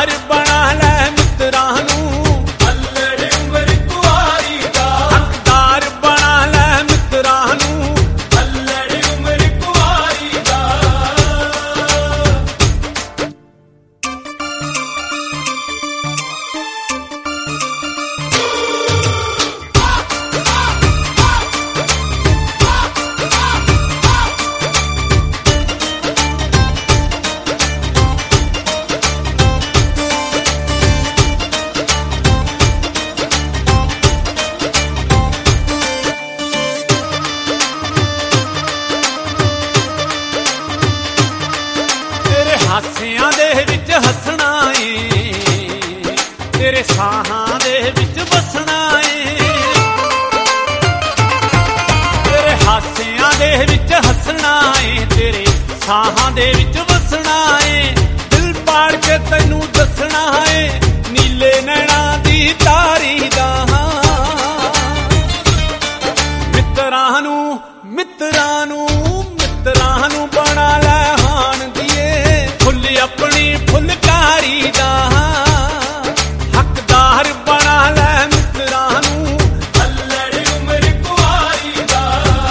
ਹੱਕਦਾਰ ਬਣਾ ਲੈ ਮਿੱਤਰਾਂ ਨੂੰ, ਅੱਲੜ ਉਮਰ ਕੁਆਰੀ ਦਾ ਹੱਕਦਾਰ ਬਣਾ ਲੈ ਮਿੱਤਰਾਂ ਨੂੰ, ਅੱਲੜ ਉਮਰ ਕੁਆਰੀ ਦਾ। ਤੇਰੇ ਹਾਸਿਆਂ ਦੇ ਵਿੱਚ ਹੱਸਣਾ ਏ, ਤੇਰੇ ਸਾਹਾਂ ਦੇ ਵਿੱਚ ਵਸਣਾ ਏ, ਤੇਰੇ ਹਾਸਿਆਂ ਦੇ ਵਿੱਚ ਹੱਸਣਾ ਏ, ਤੇਰੇ ਸਾਹਾਂ ਦੇ ਵਿੱਚ ਵਸਣਾ ਏ, ਦਿਲ ਪਾੜ ਕੇ ਤੈਨੂੰ ਦੱਸਣਾ ਏ, ਨੀਲੇ ਨੈਣਾਂ ਦੀ ਤਾਰੀ ਦਾ। ਮਿੱਤਰਾਂ ਨੂੰ ਮਿੱਤਰਾਂ ਨੂੰ ਮਿੱਤਰਾਂ ਨੂੰ ਬਣਾ ਲੈ ਹਾਣ ਦੀਏ, ਫੁੱਲ ਆਪਣੀ ਫੁਲਕਾਰੀ ਦਾ, ਹੱਕਦਾਰ ਬਣਾ ਲੈ ਮਿੱਤਰਾਂ ਨੂੰ, ਅੱਲੜ ਉਮਰ ਕੁਆਰੀ ਦਾ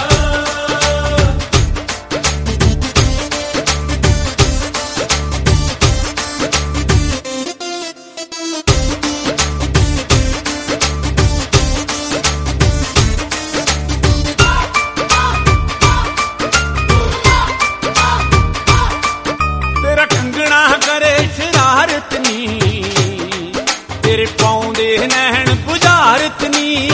ਤੇਰਾ ਕੰਗਣਾ ਕਰੇ ਸ਼ਰਾਰਤ ਨੀ, ਤੇਰੇ ਪਾਉਂਦੇ ਨੈਣ ਬੁਝਾਰਤ ਨੀ,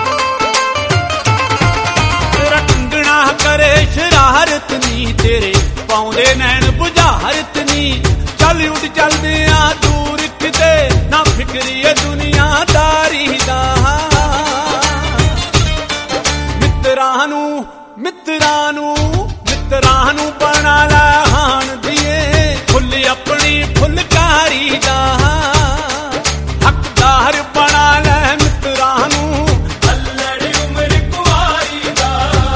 ਤੇਰਾ ਕੰਗਣਾ ਕਰੇ ਸ਼ਰਾਰਤ ਨੀ, ਤੇਰੇ ਪਾਉਂਦੇ ਨੈਣ ਬੁਝਾਰਤ ਨੀ, ਚੱਲ ਉੱਡ ਚੱਲਦੇ ਆ ਦੂਰ ਕਿਤੇ, ਨਾ ਫਿਕਰੀ ਏ ਦੁਨੀਆਦਾਰੀ ਦਾ। ਮਿੱਤਰਾਂ ਨੂੰ ਮਿੱਤਰਾਂ ਨੂੰ ਮਿੱਤਰਾਂ ਨੂੰ ਬਣਾ ਲੈ ਹਾਣ ਦੀਏ, ਫੁੱਲ ਆਪਣੀ ਫੁਲਕਾਰੀ ਦਾ, ਹੱਕਦਾਰ ਬਣਾ ਲੈ ਮਿੱਤਰਾਂ ਨੂੰ, ਅੱਲੜ ਉਮਰ ਕੁਆਰੀ ਦਾ।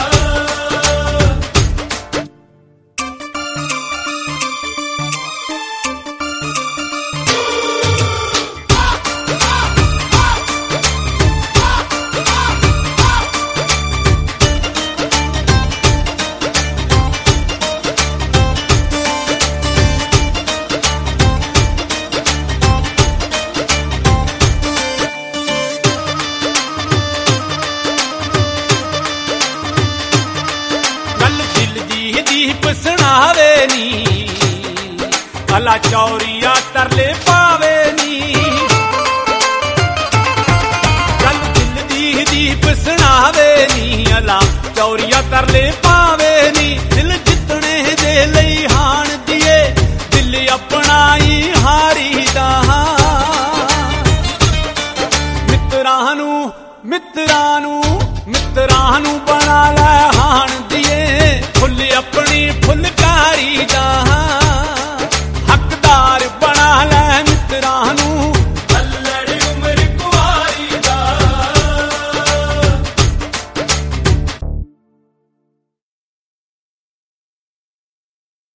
ਗੱਲ ਦਿਲ ਦੀ ਦੀਪ ਸੁਣਾਵੇ ਨੀ, ਭਲਾ ਚੌਰੀਆ ਤਰਲੇ ਪਾਵੇ ਨੀ, ਗੱਲ ਦਿਲ ਦੀ ਦੀਪ ਸੁਣਾਵੇ ਨੀ, ਅਲਾ ਚੌਰੀਆ ਤਰਲੇ ਪਾਵੇ ਨੀ, ਦਿਲ ਜਿੱਤਣੇ ਦੇ ਲਈ ਹਾਣ ਦੀਏ, ਦਿਲ ਆਪਣਾ ਹੀ ਹਾਰੀ ਦਾ। ਮਿੱਤਰਾਂ ਨੂੰ ਮਿੱਤਰਾਂ ਨੂੰ ਮਿੱਤਰਾਂ ਨੂੰ ਬਣਾ ਲੈ ਹਾਣ ਦੀਏ, ਫੁੱਲ ਆਪਣੀ ਫੁਲਕਾਰੀ ਦਾ,